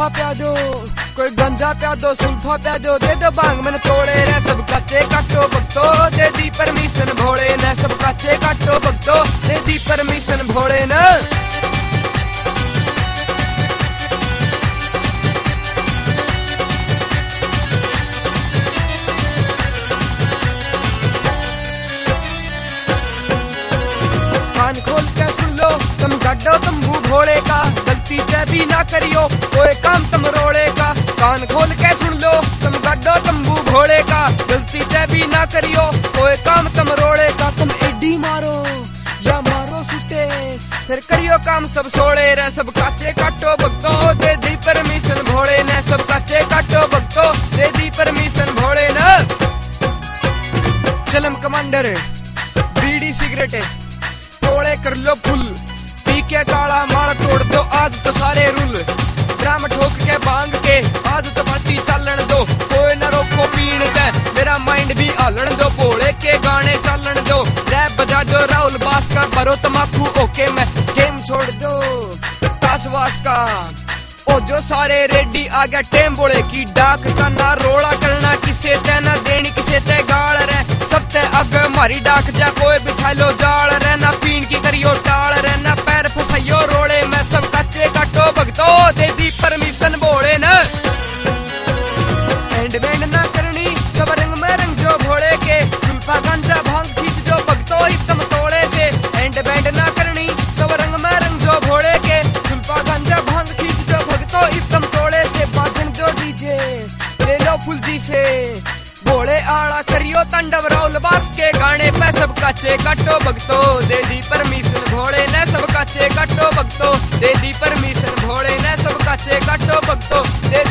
सुल्फा प्या दो, कोई गंजा प्या दो, सुल्फा प्या दो, दे दो भांग मैंने तोड़े न, सब कच्चे काटो भक्तो, दे दी परमिशन भोले न, सब कच्चे काटो भक्तो, दे दी परमिशन भोले न। कान खोल के सुन लो तुम गड्ढो तंबू भोले का, गलती से भी ना करियो कोई काम तुम रोड़े का। कान खोल के सुन लो तुम गड्ढो तंबू भोले का, गलती से भी ना करियो कोई काम तुम रोड़े का। तुम एडी मारो या मारो सुटे, फिर करियो काम सब सोड़े रे, सब काचे काटो भक्तो, दे दी परमिशन भोले ने, सब काचे काटो भक्तो, दे दी परमिशन भोले ने। चलम कमांडर बीड़ी सिगरेट तोड़े कर लो फुल, पी के काला माल तोड़ दो आज तो सारे रूल। ड्राम ठोक के भांग के आज तो पार्टी चलन दो, कोई न रोको पीण के, मेरा माइंड भी हलन दो, भोले के गाने चलन दो, रैप बजा दो राहुल बास का, भरो तमाकू ओके मैं गेम छोड़ दो तासवास का। ओ जो सारे रेडी आ गया टेम बोले की डाक का, ना रोड़ा करना किसे ते ना देनी किसे ते गाल रे, सब ते अग मारी डाक जा कोई बिछा लो जाल रे, ना पीन की करियो टाल रे, ना पैर फसाइयो रोड़े में, सब कच्चे काटो भगतो, दे दी परमिशन बोले न। एंड बैंड ना करनी सब रंग में रंग जो भोले के, सुल्फा गांजा भांग खींच जो भगतो एकदम तोड़े से। एंड बैंड ना करनी सब रंग में रंग जो भोले के, सुल्फा गांजा भांग खींच जो भगतो एकदम तोड़े से। बाजन जो डीजे ले लो फुल जी से, भोले आड़ा करियो तांडव राहुल बास के गाने पे, सब काचे काटो भगतो, दे दी परमिशन भोले ने, सब काचे काटो भगतो, दे दी परमिशन भोले ने, सब काचे काटो भगतो, दे